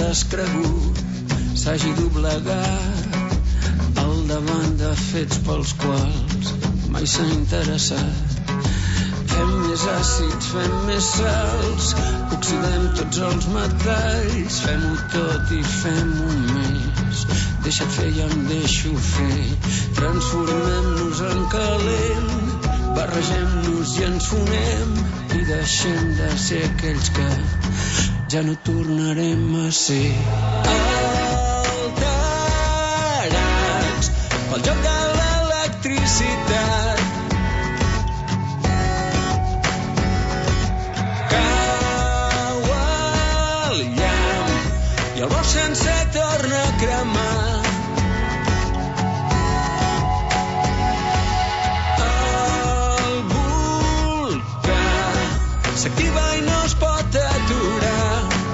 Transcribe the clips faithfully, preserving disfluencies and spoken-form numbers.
descregut s'hagi doblegat al davant de fets pels quals mai s'ha interessat. Fem més àcids, fem més sals, oxidem tots els metalls, fem-ho tot i fem-ho més. Deixa't fer, ja em deixo fer. Transformem-nos en calent, barregem-nos i ens fonem i deixem de ser aquells que ja no tornarem a ser. Alterats pel joc de l'electricitat, i el bosc sencer torna a cremar. El volcà s'activa i no es pot aturar.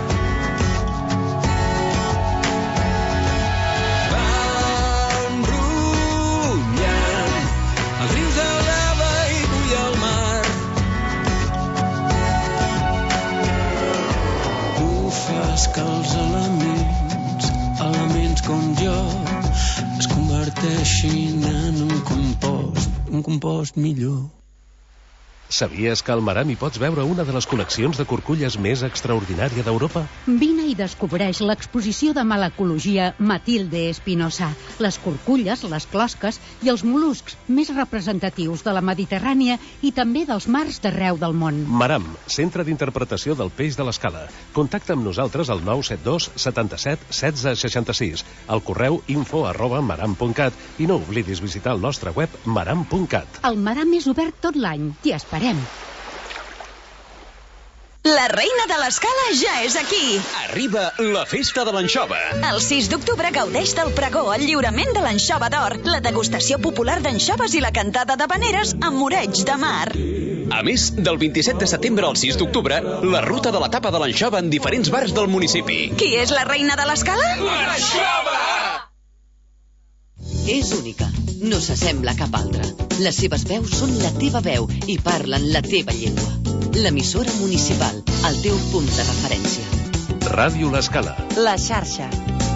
Van brollant els rius de lava i bull al mar. Tu fas que els elements, elements com jo, es converteixin en un compost, un compost millor. Sabies que al Maram hi pots veure una de les col·leccions de curculles més extraordinària d'Europa? Vine i descobreix l'exposició de malacologia Matilde Espinosa. Les curculles, les closques i els mol·luscs més representatius de la Mediterrània i també dels mars d'arreu del món. Maram, centre d'interpretació del peix de l'escala. Contacta amb nosaltres al nou set dos setanta-set setze seixanta-sis, al correu info arroba maram punt cat i no oblidis visitar el nostre web maram punt cat. El Maram és obert tot l'any. T'hi esperem. La reina de l'escala ja és aquí. Arriba la festa de l'anxova. El sis d'octubre gaudeix del pregó, el lliurament de l'anxova d'or, la degustació popular d'anxoves i la cantada d'havaneres amb moreig de mar. A més, del vint-i-set de setembre al sis d'octubre, la ruta de la tapa de l'anxova en diferents bars del municipi. Qui és la reina de l'escala? L'anxova! És única, no s'assembla a cap altra. Les seves veus són la teva veu i parlen la teva llengua. L'emissora municipal, el teu punt de referència. Ràdio L'Escala. La xarxa.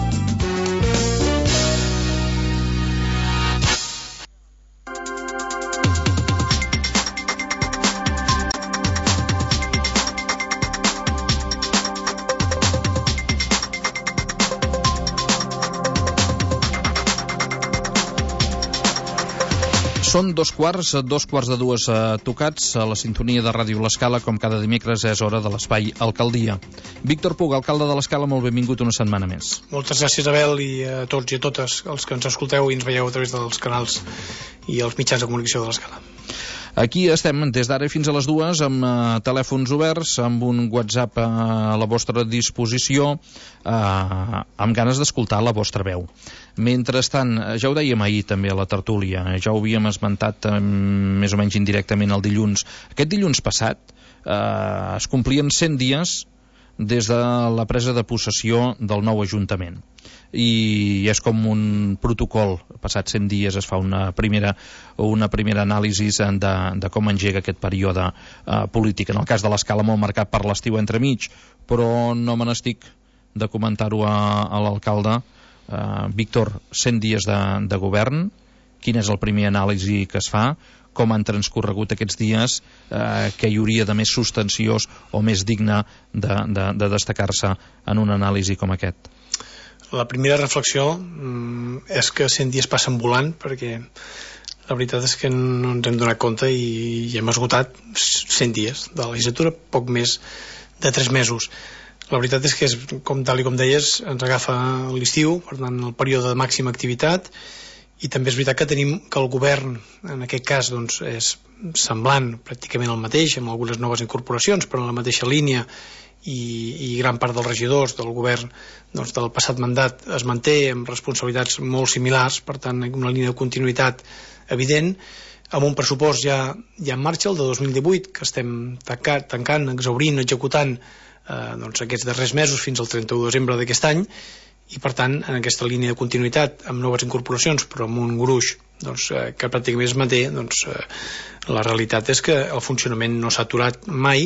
Són dos quarts, dos quarts de dues eh, tocats a la sintonia de Ràdio L'Escala, com cada dimecres és hora de l'espai Alcaldia. Víctor Puig, alcalde de l'Escala, molt benvingut una setmana més. Moltes gràcies, Abel, i a tots i a totes els que ens escolteu i ens veieu a través dels canals i els mitjans de comunicació de l'Escala. Aquí estem des d'ara fins a les dues amb eh, telèfons oberts, amb un WhatsApp eh, a la vostra disposició, eh, amb ganes d'escoltar la vostra veu. Mentrestant, ja ho dèiem ahir també a la tertúlia, ja ho havíem esmentat eh, més o menys indirectament el dilluns. Aquest dilluns passat eh, es complien cent dies des de la presa de possessió del nou Ajuntament. I és com un protocol, passats cent dies es fa una primera, una primera anàlisi de, de com engega aquest període eh, polític. En el cas de l'Escala molt marcat per l'estiu entremig, però no me n'estic de comentar-ho a, a l'alcalde. eh, Víctor, cent dies de, de govern, quin és el primer anàlisi que es fa? Com han transcorregut aquests dies, eh, què hi hauria de més substanciós o més digne de, de, de destacar-se en un anàlisi com aquest? La primera reflexió mm, és que cent dies passen volant, perquè la veritat és que no ens hem donat compte i, i hem esgotat cent dies de la legislatura, poc més de tres mesos. La veritat és que, és, com tal i com deies, ens agafa l'estiu, per tant el període de màxima activitat, i també és veritat que tenim que el govern en aquest cas doncs, és semblant, pràcticament el mateix, amb algunes noves incorporacions, però en la mateixa línia, i, i gran part dels regidors del govern doncs, del passat mandat es manté amb responsabilitats molt similars, per tant una línia de continuïtat evident, amb un pressupost ja, ja en marxa, el de dos mil divuit, que estem tancant, tancant exhaurint, executant eh, doncs, aquests darrers mesos fins al trenta-u de desembre d'aquest any, i per tant en aquesta línia de continuïtat amb noves incorporacions però amb un gruix doncs, eh, que pràcticament es manté, doncs, eh, la realitat és que el funcionament no s'ha aturat mai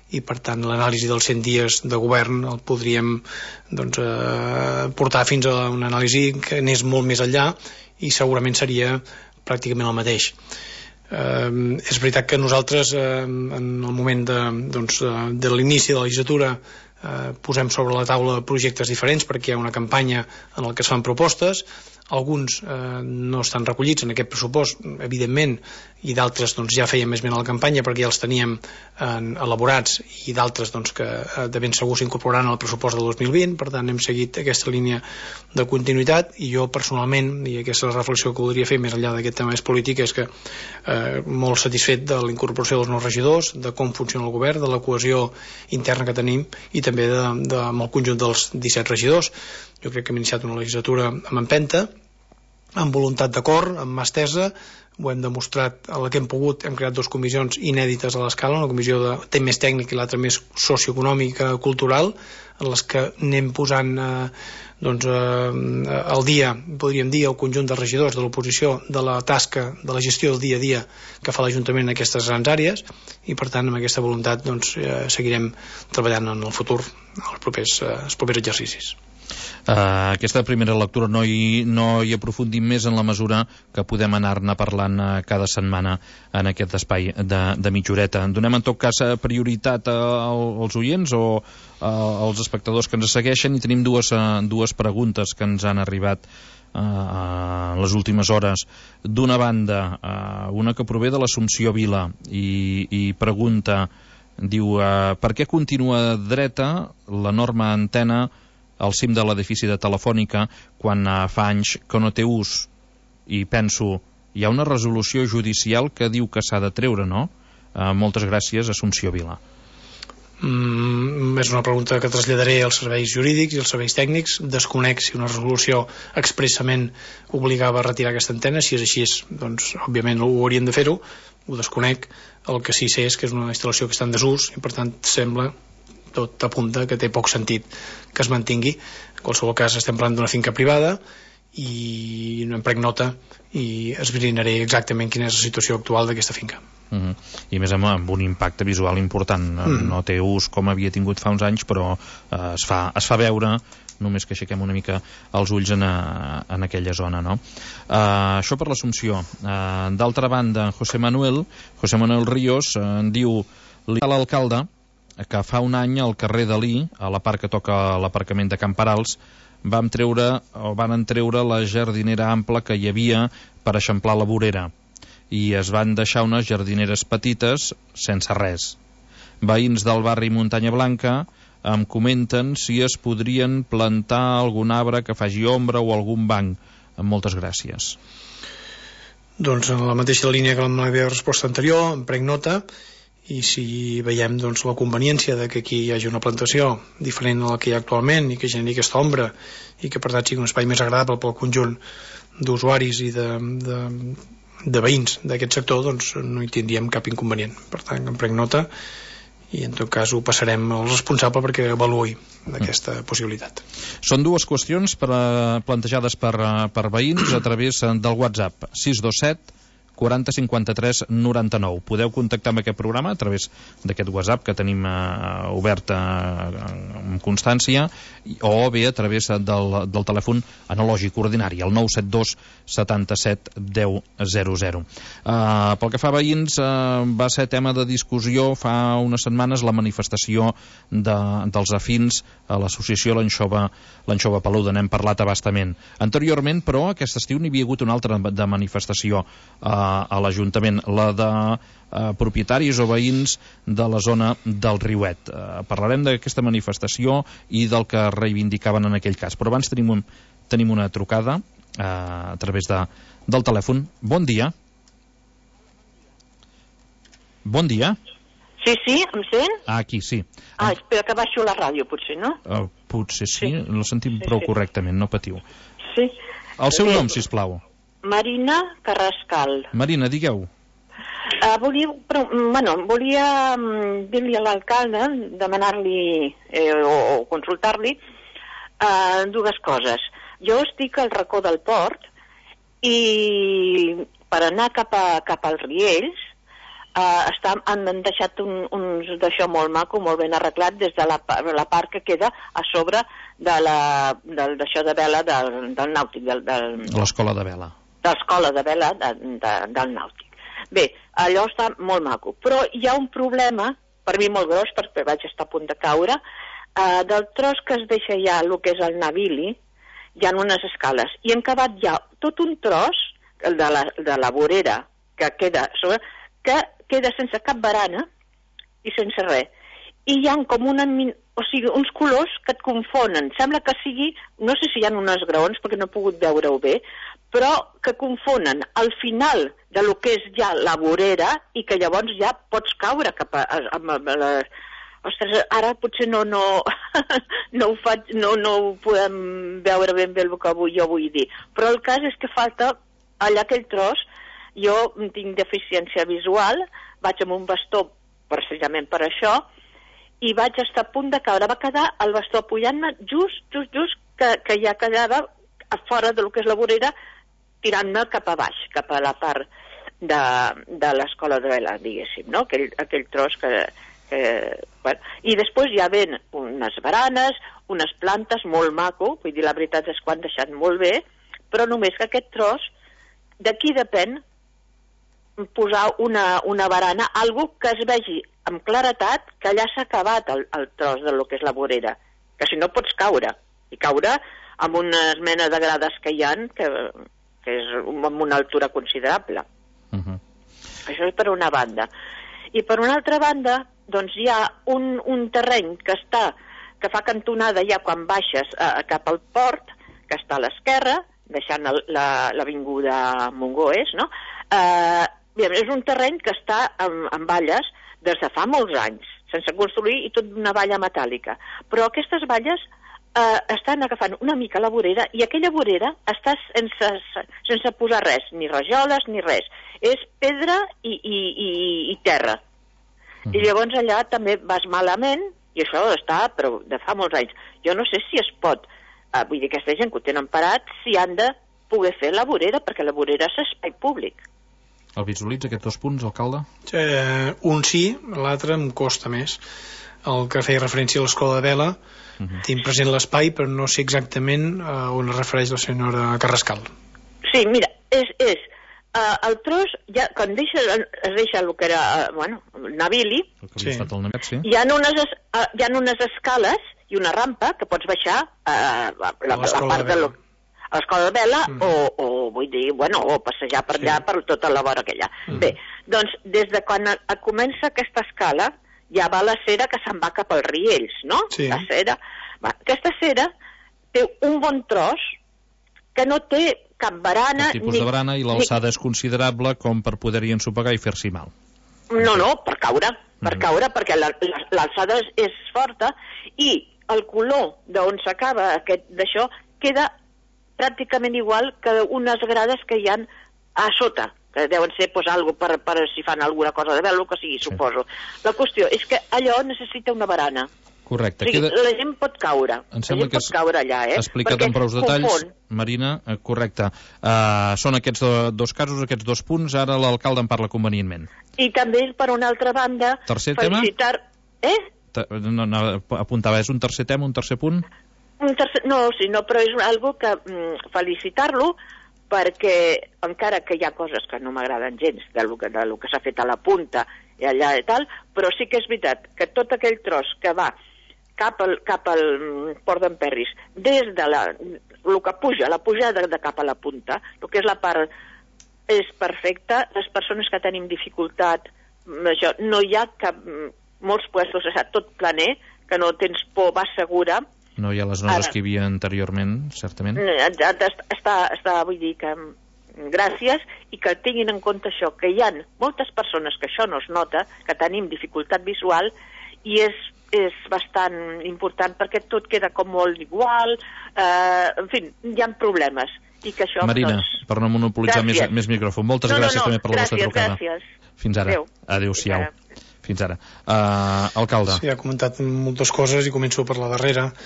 i per tant l'anàlisi dels cent dies de govern el podríem doncs, eh, portar fins a una anàlisi que anés molt més enllà i segurament seria pràcticament el mateix. Eh, és veritat que nosaltres eh, en el moment de, doncs, de l'inici de la legislatura eh, posem sobre la taula projectes diferents perquè hi ha una campanya en la que es fan propostes, alguns eh, no estan recollits en aquest pressupost, evidentment, i d'altres doncs, ja feien més ben a la campanya perquè ja els teníem eh, elaborats, i d'altres doncs, que eh, de ben segur s'incorporaran al pressupost del dos mil vint. Per tant hem seguit aquesta línia de continuïtat, i jo personalment, i aquesta és la reflexió que voldria fer més enllà d'aquest tema més polític, és que eh, molt satisfet de la incorporació dels nous regidors, de com funciona el govern, de la cohesió interna que tenim, i també de, de, amb el conjunt dels disset regidors. Jo crec que hem iniciat una legislatura amb empenta, amb voluntat d'acord, amb mà estesa. Ho hem demostrat el que hem pogut. Hem creat dues comissions inèdites a l'escala, una comissió de tema més tècnic i l'altra més socioeconòmica, cultural, en les que anem posant eh, doncs, eh, al dia, podríem dir, el conjunt de regidors de l'oposició de la tasca, de la gestió del dia a dia que fa l'Ajuntament en aquestes grans àrees, i per tant amb aquesta voluntat doncs, eh, seguirem treballant en el futur, els propers, eh, els propers exercicis. Uh, aquesta primera lectura no hi, no hi aprofundim més en la mesura que podem anar-ne parlant uh, cada setmana en aquest espai de, de mitja horeta. Donem en tot cas prioritat a, a, als oients o a, als espectadors que ens segueixen, i tenim dues, uh, dues preguntes que ens han arribat uh, en les últimes hores. D'una banda, uh, una que prové de l'Assumpció Vila i, i pregunta, diu, uh, per què continua dreta l'enorme antena al cim de l'edifici de Telefònica quan uh, fa anys que no té ús? I penso, hi ha una resolució judicial que diu que s'ha de treure, no? Uh, moltes gràcies, Assumpció Vila. Mm, és una pregunta que traslladaré als serveis jurídics i als serveis tècnics. Desconec si una resolució expressament obligava a retirar aquesta antena. Si és així, doncs, òbviament ho haurien de fer-ho. Ho desconec. El que sí sé és que és una instal·lació que està en desús i per tant sembla, tot apunta que té poc sentit que es mantingui. En qualsevol cas estem parlant d'una finca privada i no em prenc nota i esbrinaré exactament quina és la situació actual d'aquesta finca. Uh-huh. I més amb, amb un impacte visual important. Mm. No té ús com havia tingut fa uns anys, però eh, es, fa, es fa veure només que aixequem una mica els ulls en, a, en aquella zona, no? Uh, això per l'Assumpció. Uh, d'altra banda, José Manuel José Manuel Ríos uh, en diu l'alcalde que fa un any al carrer Dalí, a la part que toca l'aparcament de Camperals, vam treure, o van treure la jardinera ampla que hi havia per eixamplar la vorera, i es van deixar unes jardineres petites sense res. Veïns del barri Muntanya Blanca em comenten si es podrien plantar algun arbre que faci ombra o algun banc. Moltes gràcies. Doncs en la mateixa línia que en la meva resposta anterior, em prenc nota, i si veiem doncs, la conveniència de que aquí hi hagi una plantació diferent a la que hi ha actualment i que generi aquesta ombra i que per tant sigui un espai més agradable pel conjunt d'usuaris i de, de, de veïns d'aquest sector, doncs no hi tindríem cap inconvenient. Per tant, em prenc nota i en tot cas ho passarem al responsable perquè avaluï aquesta possibilitat. Són dues qüestions per, plantejades per, per veïns a través del WhatsApp sis dos set quaranta cinquanta-tres noranta-nou. Podeu contactar amb aquest programa a través d'aquest WhatsApp que tenim eh, obert eh, amb constància, o bé a través del, del telèfon analògic ordinari, el nou set dos setanta-set deu zero zero. Eh, pel que fa a veïns, eh, va ser tema de discussió fa unes setmanes la manifestació de, dels afins a l'associació L'Anxova, L'Anxova Peluda. N'hem parlat abastament. Anteriorment, però, aquest estiu n'hi havia hagut una altra de manifestació eh, a l'Ajuntament, la de eh, propietaris o veïns de la zona del Riuet. Eh, parlarem d'aquesta manifestació i del que reivindicaven en aquell cas. Però abans tenim, un, tenim una trucada eh, a través de, del telèfon. Bon dia. Bon dia. Sí, sí, em sent? Ah, aquí, sí. Ah, espera que baixo la ràdio, potser, no? Uh, potser sí, sí. La sentim sí, prou sí. correctament, no patiu. Sí. El seu Bé, nom, sisplau. Marina Carrascal. Marina, digueu. Uh, volia, però, bueno, volia um, dir-li a l'alcalde, demanar-li eh, o, o consultar-li uh, dues coses. Jo estic al racó del port i per anar cap, a, cap als Riells uh, està, han deixat un, uns d'això molt maco, molt ben arreglat, des de la, la part que queda a sobre de la, del, d'això de vela del, del nàutic. Del, del, l'escola de vela. De l'escola de vela de, de, del nàutic. Bé, allò està molt maco, però hi ha un problema, per mi molt gros, perquè vaig estar a punt de caure, uh, del tros que es deixa ja el que és el Navili, hi ha unes escales, i han acabat ja tot un tros, el de la, de la vorera, que queda sobre, que queda sense cap barana i sense res. I hi ha com una, o sigui, uns colors que et confonen. Sembla que sigui, no sé si hi ha unes graons, perquè no he pogut veure-ho bé, però que confonen al final de lo que és ja la vorera i que llavors ja pots caure cap a... a, a, a la... Ostres, ara potser no, no, no, ho faig, no, no ho podem veure ben bé el que vull, jo vull dir. Però el cas és que falta allà aquell tros. Jo tinc deficiència visual, vaig amb un bastó precisament per això, i vaig estar a punt de caure. Va quedar el bastó pujant-me just, just, just, que, que ja quedava a fora del que és la vorera, tirant-me cap a baix, cap a la part de, de l'escola de vela, diguéssim, no? Aquell, aquell tros que... que bueno. I després hi ha ben unes baranes, unes plantes molt maco, vull dir, la veritat és que ho han deixat molt bé, però només que aquest tros, d'aquí depèn posar una, una barana, algo que es vegi amb claretat que allà s'ha acabat el, el tros de lo que és la vorera, que si no pots caure, i caure amb una mena de grades que hi ha, que, que és amb una altura considerable. Uh-huh. Això és per una banda. I per una altra banda, doncs hi ha un, un terreny que està, que fa cantonada ja quan baixes eh, cap al port, que està a l'esquerra, deixant el, la, l'avinguda Montgoes, no? Eh, és un terreny que està amb, amb valles des de fa molts anys, sense construir, i tot d'una valla metàl·lica. Però aquestes valles eh, estan agafant una mica la vorera, i aquella vorera està sense, sense posar res, ni rajoles ni res. És pedra i, i, i, i terra. Mm. I llavors allà també vas malament, i això està però de fa molts anys. Jo no sé si es pot, eh, vull dir, aquesta gent que ho tenen parat, si han de poder fer la vorera, perquè la vorera és espai públic. El visualitza, aquests dos punts, alcalde? Eh, un sí, l'altre em costa més. El que feia referència a l'escola de vela, uh-huh. tinc present l'espai, però no sé exactament a on es refereix la senyora Carrascal. Sí, mira, és, és uh, el tros, ja, quan deixa, es deixa el que era, uh, bueno, el Navili, sí. el Navet, sí. hi, ha unes, uh, hi ha unes escales i una rampa que pots baixar uh, la, la, la part de... Lo, a l'escola de vela, mm. o, o vull dir, bueno, o passejar per allà, sí. per tota la vora aquella. Mm. Bé, doncs, des de quan a, a comença aquesta escala, ja va la cera que se'n va cap als riells, no? Sí. La cera. Va, aquesta cera té un bon tros que no té cap barana... El tipus ni, de barana i l'alçada ni... és considerable com per poder-hi ensopegar i fer-s'hi mal. No, no, per caure, per mm. caure, perquè l'alçada és, és forta, i el color d'on s'acaba aquest d'això queda pràcticament igual que unes grades que hi ha a sota, que deuen ser pues, algo per, per si fan alguna cosa de velo, que sigui, sí. suposo. La qüestió és que allò necessita una barana. Correcte. O sigui, queda... la gent pot caure. Em la sembla gent que pot caure allà, eh? explicat en prou detalls, Marina, eh, correcte. Uh, són aquests do, dos casos, aquests dos punts, ara l'alcalde en parla convenientment. I també, per una altra banda, tercer felicitar... tema? Eh? No, no, apuntava, és un tercer tema, un tercer punt? Un tercer, no, sí, no, però és algo que mm, felicitar-lo, perquè encara que hi ha coses que no m'agraden gens del que, de lo que s'ha fet a la punta i allà i tal, però sí que és veritat que tot aquell tros que va cap al, cap al Port d'en Perris, des de la, el que puja, la pujada de cap a la punta, el que és la part, és perfecta. Les persones que tenim dificultat, això, no hi ha cap, molts puestos, és tot planer, que no tens por, vas segura. No hi ha les nodes que hi havia anteriorment, certament. Està, està, vull dir que gràcies, i que tinguin en compte això, que hi ha moltes persones que això no es nota, que tenim dificultat visual, i és, és bastant important perquè tot queda com molt igual, eh, en fi, hi ha problemes. I que això, Marina, doncs... per no monopolitzar més, més micròfon, moltes no, gràcies no, no, també per la gràcies, vostra trucada. Gràcies. Fins ara. Adéu. Adéu-siau. Fins ara. Uh, alcalde. Sí, ha comentat moltes coses i començo per la darrera.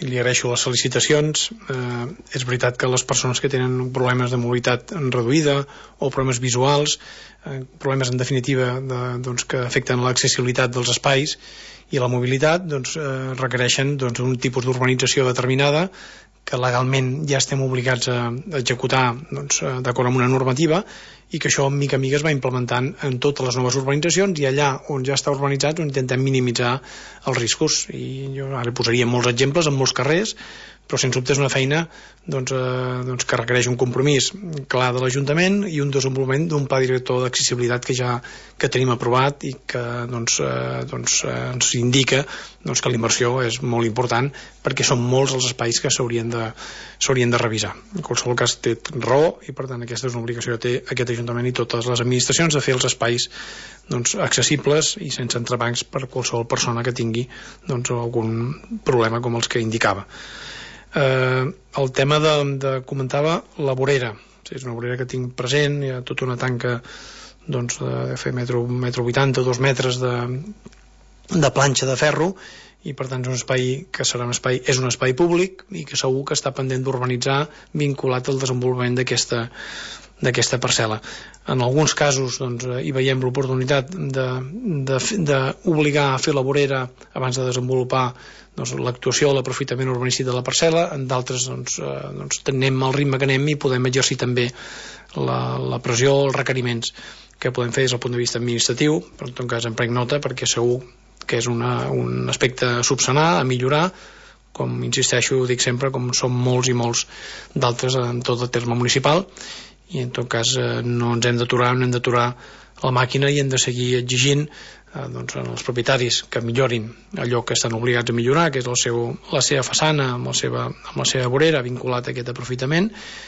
i li agraeixo les felicitacions. Eh, és veritat que les persones que tenen problemes de mobilitat reduïda o problemes visuals, eh, problemes en definitiva de, doncs, que afecten l'accessibilitat dels espais i la mobilitat, doncs, eh, requereixen doncs, un tipus d'urbanització determinada que legalment ja estem obligats a executar doncs, d'acord amb una normativa, i que això mica en mica es va implementant en totes les noves urbanitzacions, i allà on ja està urbanitzat on intentem minimitzar els riscos. I jo ara posaria molts exemples en molts carrers, però sens dubte és una feina doncs, eh, doncs que requereix un compromís clar de l'Ajuntament i un desenvolupament d'un pla director d'accessibilitat que ja que tenim aprovat i que doncs, eh, doncs, eh, ens indica doncs, que la inversió és molt important, perquè són molts els espais que s'haurien de, s'haurien de revisar. En qualsevol cas té raó, i per tant aquesta és una obligació que té aquest Ajuntament i totes les administracions, de fer els espais doncs, accessibles i sense entrebancs per qualsevol persona que tingui doncs, algun problema com els que indicava. Eh, el tema de, de comentava la vorera, sí, és una vorera que tinc present, hi ha tota una tanca doncs, de fer metro, metro vuitanta, dos metres de, de planxa de ferro, i per tant és un espai que serà un espai, és un espai públic i que segur que està pendent d'urbanitzar vinculat al desenvolupament d'aquesta d'aquesta parcel·la. En alguns casos doncs, hi veiem l'oportunitat d'obligar a fer la vorera abans de desenvolupar doncs, l'actuació o l'aprofitament urbanístic de la parcel·la. En d'altres doncs, eh, doncs, anem al ritme que anem i podem exercir també la, la pressió o els requeriments que podem fer des del punt de vista administratiu, però en tot cas en prenc nota perquè segur que és una, un aspecte a subsanar, a millorar, com insisteixo, dic sempre, com som molts i molts d'altres en tot el terme municipal, i en tot cas eh, no ens hem d'aturar, no hem d'aturar la màquina i hem de seguir exigint eh, doncs, als propietaris que millorin allò que estan obligats a millorar, que és el seu, la seva façana amb la seva, amb la seva vorera vinculat a aquest aprofitament,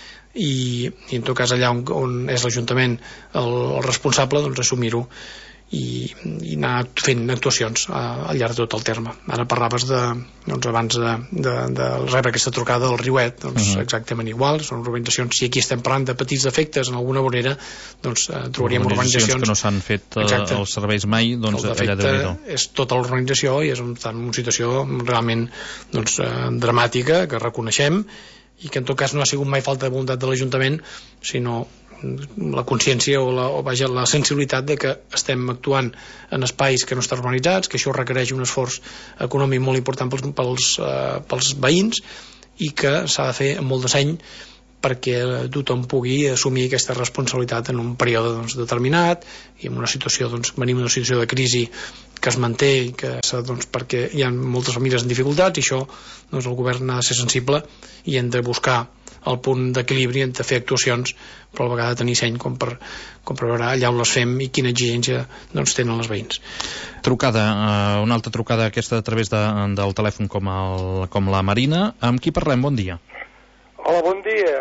i, i en tot cas allà on, on és l'Ajuntament el, el responsable, doncs assumir-ho i, i anar fent actuacions a, al llarg de tot el terme. Ara parlaves de, doncs abans de, de, de rebre aquesta trucada del Riuet, doncs uh-huh. exactament igual, són urbanitzacions, si aquí estem parlant de petits defectes en alguna vorera, doncs eh, trobaríem urbanitzacions que no s'han fet eh, els serveis mai, doncs allà Déu-n'hi-do. És tota l'urbanització i és un, una situació realment doncs, eh, dramàtica, que reconeixem, i que en tot cas no ha sigut mai falta de voluntat de l'Ajuntament, sinó la consciència o, la, o vaja, la sensibilitat de que estem actuant en espais que no estan urbanitzats, que això requereix un esforç econòmic molt important pels, pels, eh, pels veïns, i que s'ha de fer amb molt de seny perquè tothom pugui assumir aquesta responsabilitat en un període doncs, determinat, i en una situació, doncs, venim d'una situació de crisi que es manté i que doncs, perquè hi ha moltes famílies en dificultats, i això doncs, el govern ha de ser sensible i hem de buscar el punt d'equilibri, hem de fer actuacions, però a la vegada tenir seny com per, com per veure allà on les fem i quina exigència doncs, tenen els veïns. Trucada, uh, una altra trucada aquesta a través de, del telèfon com, el, com la Marina. Amb qui parlem? Bon dia. Hola, bon dia,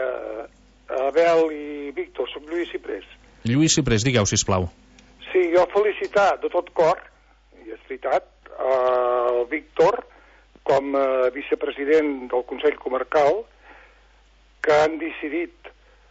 Abel i Víctor, soc Lluís Ciprés. Lluís Ciprés, digueu, sisplau. Sí, jo felicitar de tot cor, i és veritat, el Víctor com a vicepresident del Consell Comarcal, que han decidit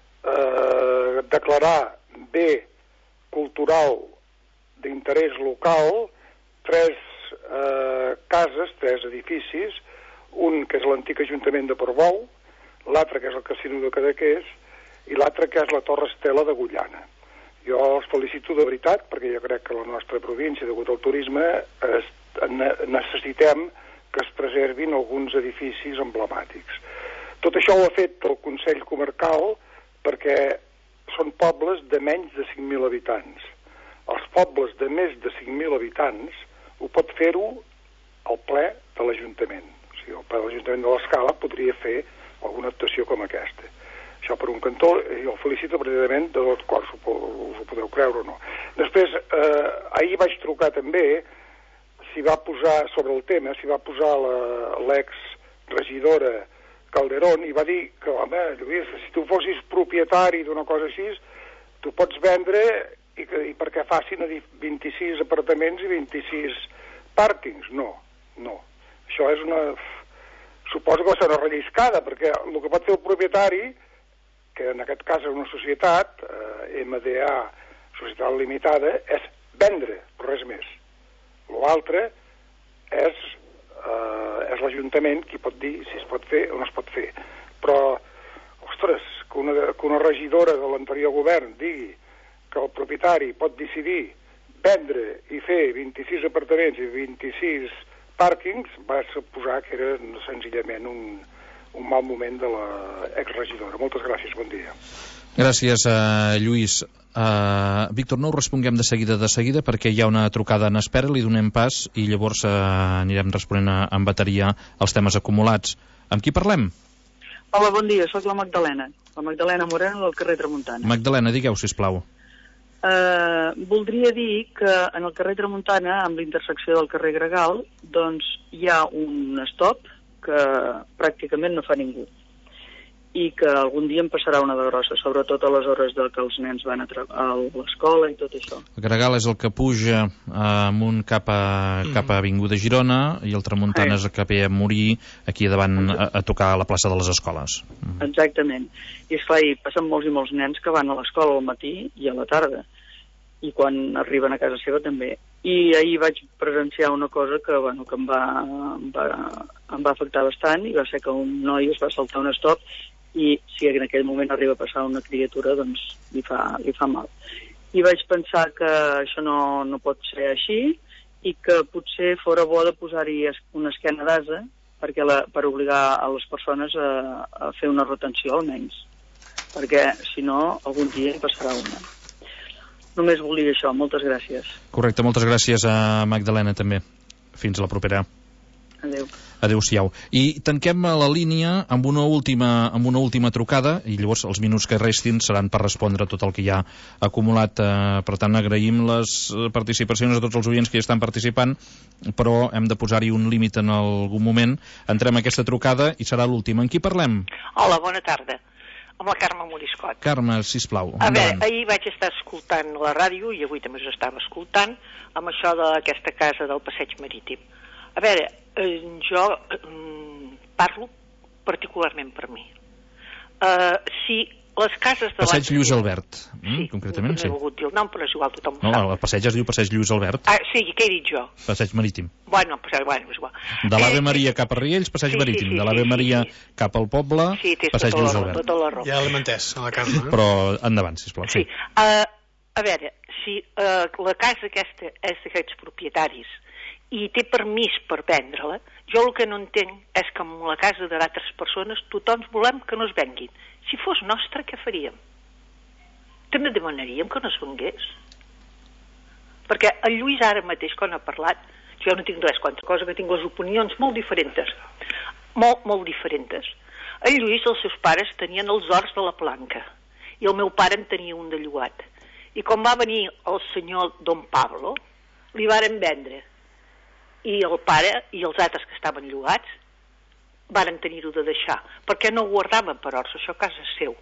eh, declarar bé cultural d'interès local tres eh, cases, tres edificis, un que és l'antic Ajuntament de Portbou, l'altre que és el Casino de Cadaqués i l'altre que és la Torre Estela de Gullana. Jo els felicito de veritat perquè jo crec que la nostra província, degut al turisme, es, necessitem que es preservin alguns edificis emblemàtics. Tot això ho ha fet el Consell Comarcal perquè són pobles de menys de cinc mil habitants. Els pobles de més de cinc mil habitants ho pot fer-ho al ple de l'Ajuntament. O sigui, el ple de l'Ajuntament de l'Escala podria fer alguna actuació com aquesta. Això per un cantó, jo el felicito precisament de tot cor, us ho podeu creure o no. Després, eh, ahir vaig trucar també, s'hi va posar sobre el tema, s'hi va posar l'ex-regidora Calderón i va dir que, home, Lluís, si tu fossis propietari d'una cosa així, tu pots vendre i, que, i perquè facin vint-i-sis apartaments i vint-i-sis pàrquings. No, no. Això és una... Suposo que va ser una relliscada, perquè el que pot fer el propietari, que en aquest cas és una societat, eh, M D A, Societat Limitada, és vendre, però res més. L'altre és eh, és l'Ajuntament qui pot dir si es pot fer o no es pot fer. Però, ostres, que una, que una regidora de l'anterior govern digui que el propietari pot decidir vendre i fer vint-i-sis apartaments i vint-i-sis pàrquings, va suposar que era senzillament un, un mal moment de l'exregidora. Moltes gràcies, bon dia. Gràcies, uh, Lluís. Uh, Víctor, no ho responguem de seguida de seguida perquè hi ha una trucada en espera, li donem pas i llavors uh, anirem responent a, en bateria els temes acumulats. Amb qui parlem? Hola, bon dia, sóc la Magdalena. La Magdalena Moreno del carrer Tramuntana. Magdalena, digueu, sisplau. Uh, voldria dir que en el carrer Tramuntana, amb l'intersecció del carrer Gregal, doncs hi ha un stop que pràcticament no fa ningú i que algun dia em passarà una de grossa, sobretot a les hores de que els nens van a, a l'escola i tot això. El Gregal és el que puja uh, amunt cap a, cap a Avinguda Girona i el Tramuntana sí. És el que ve a morir aquí davant a, a tocar a la plaça de les escoles. Exactament. I esclar, hi passen molts i molts nens que van a l'escola al matí i a la tarda i quan arriben a casa seva també. I ahir vaig presenciar una cosa que, bueno, que em, va, em, va, em va afectar bastant i va ser que un noi es va saltar un stop i si en aquell moment arriba a passar una criatura doncs li fa, li fa mal. I vaig pensar que això no, no pot ser així i que potser fora bo de posar-hi una esquena d'ase perquè la, per obligar a les persones a, a fer una retenció almenys, perquè si no algun dia en passarà una. Només volia això, moltes gràcies. Correcte, moltes gràcies a Magdalena també. Fins a la propera. Adéu. Adéu-siau. I tanquem la línia amb una última, amb una última trucada i llavors els minuts que restin seran per respondre tot el que hi ha acumulat. Eh, per tant, agraïm les participacions a tots els oients que hi estan participant, però hem de posar-hi un límit en algun moment. Entrem a aquesta trucada i serà l'última. En qui parlem? Hola, bona tarda. Amb la Carme Moriscot. Carme, sisplau. A veure, ahir vaig estar escoltant la ràdio i avui també us estava escoltant amb això d'aquesta casa del Passeig Marítim. A veure, eh, jo eh, parlo particularment per mi. Eh, si les cases de Passeig Lluís Albert, mm, sí, concretament, sí. No he volgut dir el nom, però és igual, tothom ho no, sap. el passeig es diu Passeig Lluís Albert. Ah, sí, què he dit jo? Passeig Marítim. Bueno, pues, bueno és igual. De l'Ave eh, Maria cap a Riells, Passeig sí, Marítim. sí, sí, de l'Ave sí, Maria sí, sí. cap al poble, sí, Passeig Lluís Albert. Tota la raó. Ja l'hem entès, a la casa. Eh? Però endavant, sisplau. Sí. sí. Uh, a veure, si uh, la casa aquesta és d'aquests propietaris i té permís per vendre-la, jo el que no entenc és que amb la casa d'altres persones tothom volem que no es venguin. Si fos nostra, què faríem? També demanaríem que no es vengués. Perquè el Lluís ara mateix, quan ha parlat, jo no tinc res contra cosa, que tinc les opinions molt diferents. Molt, molt diferents. El Lluís, els seus pares, tenien els horts de la Planca i el meu pare en tenia un de llogat. I quan va venir el senyor Don Pablo, li varen vendre. I el pare i els altres que estaven llogats varen tenir-ho de deixar, perquè no ho guardaven per horts, això a casa seu.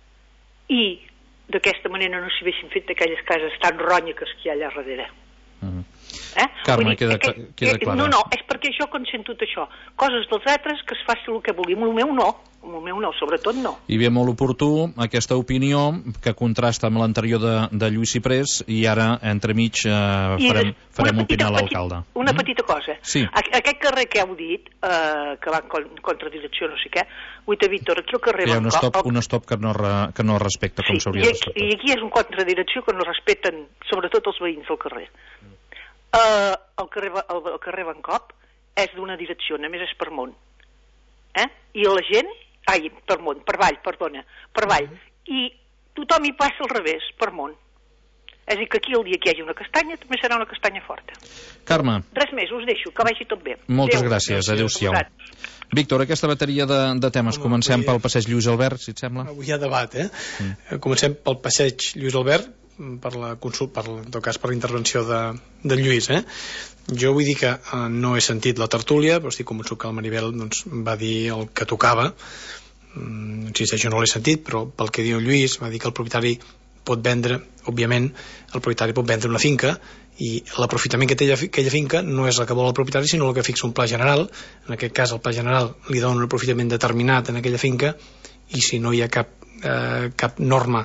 I d'aquesta manera no s'hi haguessin fet aquelles cases tan ròniques que hi ha allà darrere. Mm. Eh? Carme, dir, queda, que, queda clara. No, no, és perquè jo quan sento tot això, coses dels altres que es faci el que vulgui, amb el meu no, amb el meu no, sobretot no. I ve molt oportú aquesta opinió que contrasta amb l'anterior de, de Lluís Ciprés i ara entremig eh, farem, farem opinar l'alcalde. Una mm? petita cosa. Sí. Aquest carrer que heu dit, eh, que va en contradirecció no sé què, Guita Víctor, aquí al carrer Hi ha un Bancop, stop, un stop que no, re, que no respecta com sí, s'hauria de respectar. I aquí és un contradirecció que no respecten sobretot els veïns del carrer. Uh, el, carrer, el, el carrer Bancop és d'una direcció, només és per munt. Eh? I la gent... Ai, per munt, per avall, perdona, per avall. I tothom hi passa al revés, per munt. És a dir, que aquí el dia que hi hagi una castanya també serà una castanya forta. Carme. Res més, us deixo, que vagi tot bé. Moltes Adéu. gràcies, adéu-siau. Víctor, aquesta bateria de, de temes, Home, comencem avui... pel passeig Lluís Albert, si et sembla? Avui hi ha debat, eh? Mm. Comencem pel passeig Lluís Albert, per la consult, per, en tot cas per la intervenció de, de Lluís, eh? Jo vull dir que eh, no he sentit la tertúlia, però estic convençut que el Maribel doncs, va dir el que tocava. Mm, insisteixo, no l'he sentit, però pel que diu Lluís, va dir que el propietari pot vendre, òbviament, el propietari pot vendre una finca i l'aprofitament que té aquella finca no és el que vol el propietari, sinó el que fixa un pla general. En aquest cas, el pla general li dona un aprofitament determinat en aquella finca i si no hi ha cap, eh, cap norma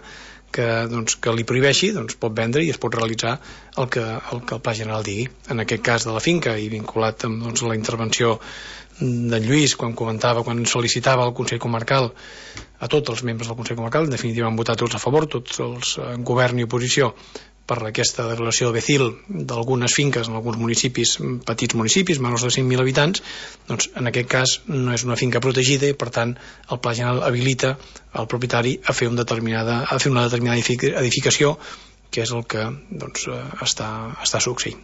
que, doncs, que li prohibeixi, doncs pot vendre i es pot realitzar el que el, que el Pla General digui. En aquest cas de la finca, i vinculat amb doncs, la intervenció d'en Lluís, quan comentava, quan sol·licitava al Consell Comarcal, a tots els membres del Consell Comarcal, en definitiva han votat tots a favor, tots els en govern i oposició, per aquesta declaració de Becil d'algunes finques en alguns municipis, petits municipis, menys de cinc mil habitants, doncs en aquest cas no és una finca protegida i per tant el Pla General habilita el propietari a fer, un determinada, a fer una determinada edificació, que és el que doncs, està, està succeint.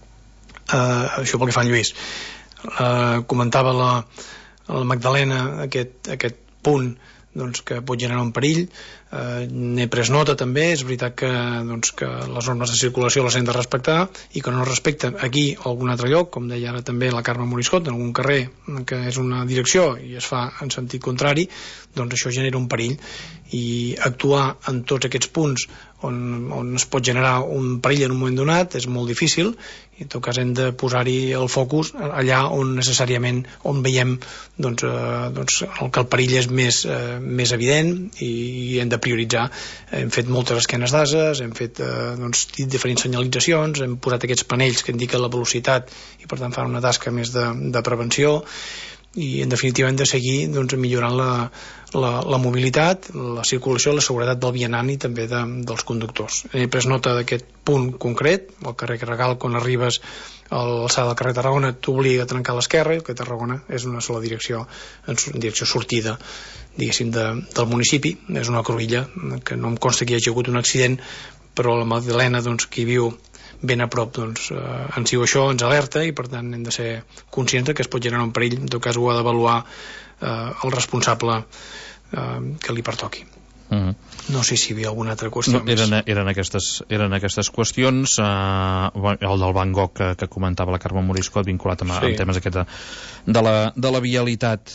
Uh, això pel que fa en Lluís. Uh, comentava la, la Magdalena aquest, aquest punt doncs, que pot generar un perill. Eh, n'he pres nota també, és veritat que, doncs, que les normes de circulació les hem de respectar i que no respecten aquí o algun altre lloc, com deia ara també la Carme Moriscot, en algun carrer que és una direcció i es fa en sentit contrari, doncs això genera un perill, i actuar en tots aquests punts on, on es pot generar un perill en un moment donat és molt difícil, i en tot cas hem de posar-hi el focus allà on necessàriament on veiem doncs, eh, doncs el que el perill és més, eh, més evident, i, i hem de prioritzar. Hem fet moltes esquenes d'ases, hem fet eh, doncs, diferents senyalitzacions, hem posat aquests panells que indiquen la velocitat i per tant fan una tasca més de, de prevenció, i en definitiva hem de seguir doncs, millorant la, la, la mobilitat, la circulació, la seguretat del vianant i també de, dels conductors. He pres nota d'aquest punt concret, el carrer Carregal, quan arribes a l'alçada del carrer Tarragona t'obliga a trencar l'esquerra, i el carrer Tarragona és una sola direcció, en direcció sortida diguéssim de, del municipi, és una cruïlla que no em consta que hi hagi hagut un accident, però la Magdalena doncs, que hi viu ben a prop, doncs, eh, ens diu això, ens alerta, i per tant hem de ser conscients que es pot generar un perill. En tot cas ho ha d'avaluar eh, el responsable eh, que li pertoqui. Uh-huh. No sé si hi havia alguna altra qüestió no, eren, eren, aquestes, eren aquestes qüestions, eh, el del Van Gogh que, que comentava la Carme Moriscot, vinculat amb, sí. amb temes aquest de, de, la, de la vialitat.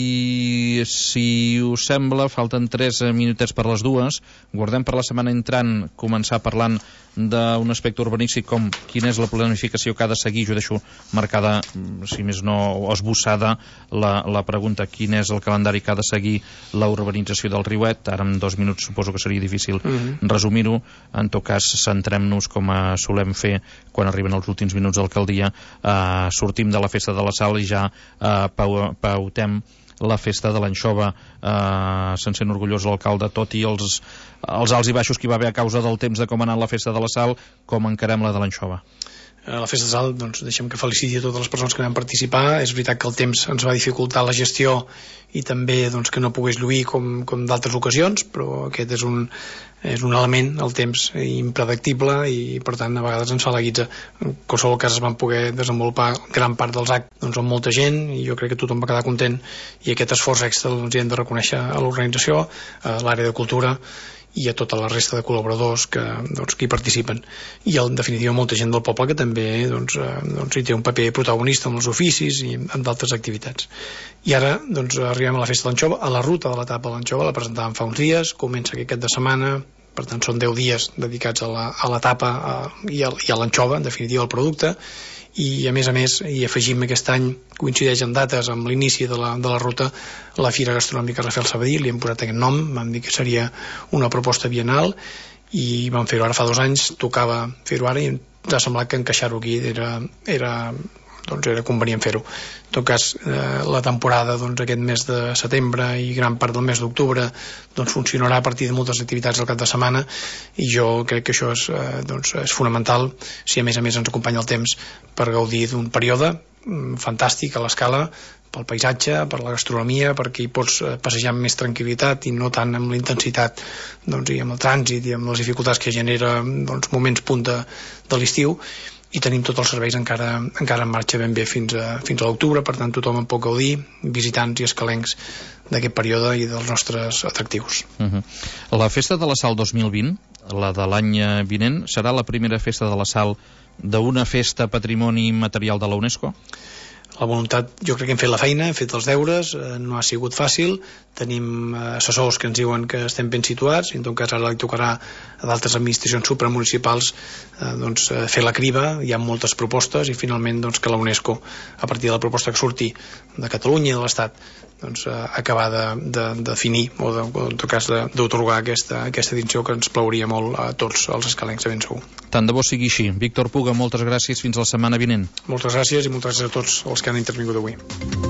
I si us sembla, falten tres minutets per les dues, guardem per la setmana entrant començar parlant d'un aspecte urbanístic com quina és la planificació que ha de seguir. Jo deixo marcada, si més no, o esbossada la, la pregunta, quin és el calendari que ha de seguir la urbanització del Riuet. Ara en dos minuts suposo que seria difícil mm-hmm. resumir-ho. En tot cas, centrem-nos com a solem fer quan arriben els últims minuts d'alcaldia. Eh, sortim de la festa de la Sal i ja eh, pau, pautem la festa de l'anxova. Eh, se'n sent orgullós l'alcalde, tot i els, els alts i baixos que hi va haver a causa del temps de com ha anat la festa de la Sal, com encarem la de l'anxova? A la festa de Sal, doncs, deixem que feliciti a totes les persones que van participar. És veritat que el temps ens va dificultar la gestió i també doncs, que no pogués lluir com, com d'altres ocasions, però aquest és un, és un element, el temps impredictible, i per tant a vegades ens fa la guitza. En qualsevol cas es van poder desenvolupar gran part dels actes doncs, amb molta gent, i jo crec que tothom va quedar content, i aquest esforç extra els hem de reconèixer a l'organització, a l'àrea de cultura i a tota la resta de col·laboradors que, doncs, que hi participen, i en definitiva molta gent del poble que també doncs, eh, doncs, hi té un paper protagonista amb els oficis i amb d'altres activitats. I ara doncs, arribem a la festa de l'anxova, a la ruta de l'etapa de l'anxova, la presentàvem fa uns dies, comença aquest cap de setmana, per tant són deu dies dedicats a l'etapa i a, a l'anxova, en definitiva al producte, i a més a més hi afegim aquest any, coincideix en dates amb l'inici de, la, de la ruta, la Fira Gastronòmica Rafael Sabadí, li hem posat aquest nom, vam dir que seria una proposta bienal, i vam fer-ho ara fa dos anys, tocava fer-ho ara, i ens ha semblat que encaixar-ho aquí era, era, doncs era convenient fer-ho. En tot cas, eh, la temporada doncs, aquest mes de setembre i gran part del mes d'octubre doncs, funcionarà a partir de moltes activitats del cap de setmana, i jo crec que això és, eh, doncs, és fonamental, si a més a més ens acompanya el temps, per gaudir d'un període mm, fantàstic a l'escala, pel paisatge, per la gastronomia, perquè hi pots passejar amb més tranquil·litat i no tant amb la intensitat doncs, i amb el trànsit i amb les dificultats que genera doncs, moments punta de l'estiu, i tenim tots els serveis encara, encara en marxa ben bé fins a, fins a l'octubre, per tant tothom en pot gaudir, visitants i escalencs d'aquest període i dels nostres atractius. Uh-huh. La festa de la Sal dos mil vint, la de l'any vinent, serà la primera festa de la Sal d'una festa patrimoni immaterial de la UNESCO? La voluntat, jo crec que hem fet la feina, hem fet els deures, eh, no ha sigut fàcil, tenim eh, assessors que ens diuen que estem ben situats, i en tot cas ara li tocarà a d'altres administracions supramunicipals eh, doncs, eh, fer la criba. Hi ha moltes propostes, i finalment doncs, que la UNESCO, a partir de la proposta que surti de Catalunya i de l'Estat, doncs, acabar de, de, de definir o, de, o en tot cas d'autorgar aquesta, aquesta distinció que ens plauria molt a tots els escalencs, de ben segur. Tant de bo sigui així. Víctor Puga, moltes gràcies, fins la setmana vinent. Moltes gràcies i moltes gràcies a tots els que han intervingut avui.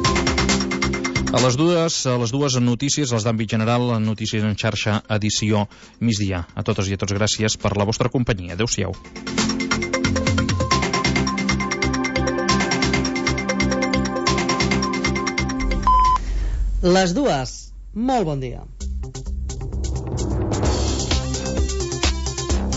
A les dues, a les dues notícies, les d'àmbit general, notícies en xarxa, edició migdia. A totes i a tots gràcies per la vostra companyia. Adéu-siau. Les dues. Molt bon dia.